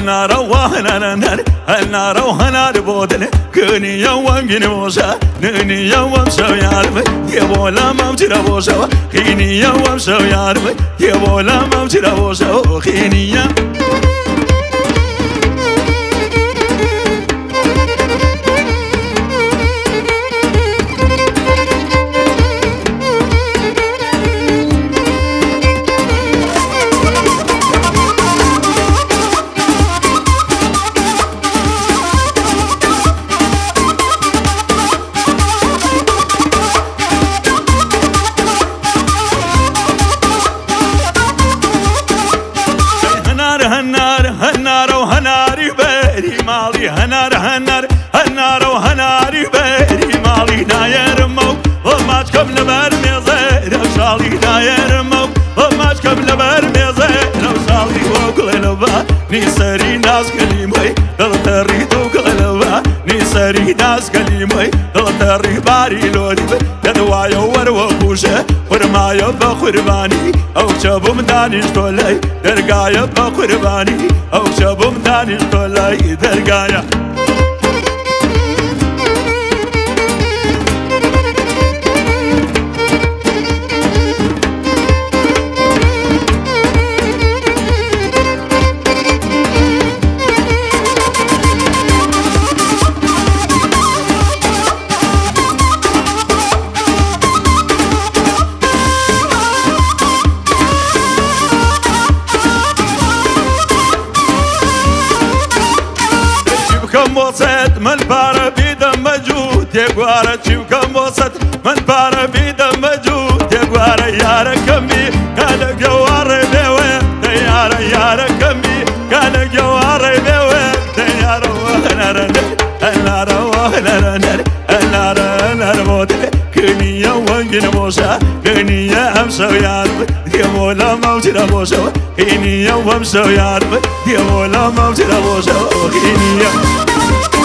النار وهنار النار وهنار بودن كني يوم جنوسا نني يوم سويارب يبولا ممتر بوسا خيني يوم سويارب يبولا ممتر بوسا خيني هنار وهناري بيري مالي هنار وهناري بيري مالي ناير مو وما تكب لبر ميزير وصالي ناير مو وما تكب لبر ميزير وصالي وكل لبا نيسري ناس كلمي دلتري دوكل لبا نيسري ناس كلمي دلتري باري لوري دوايا وروكوشه ورمايا بقرباني او شبم دانش تولي درگايا بقرباني او شبم دانش تولي درگايا كم وصلت من بارا بيدم مجود يقوارا تشيو كم وصلت من بارا بيدم مجود يقوارا يارا كمي كان جواري بيوين ديارا يارا كمي كان جواري بيوين ديارا وهنر النار وهنر النار بودل كنيا وانجن موسى كنيا امسو يارب ديمولا موتر موسى كنيا وامسو يارب ديمولا موتر موسى كنيا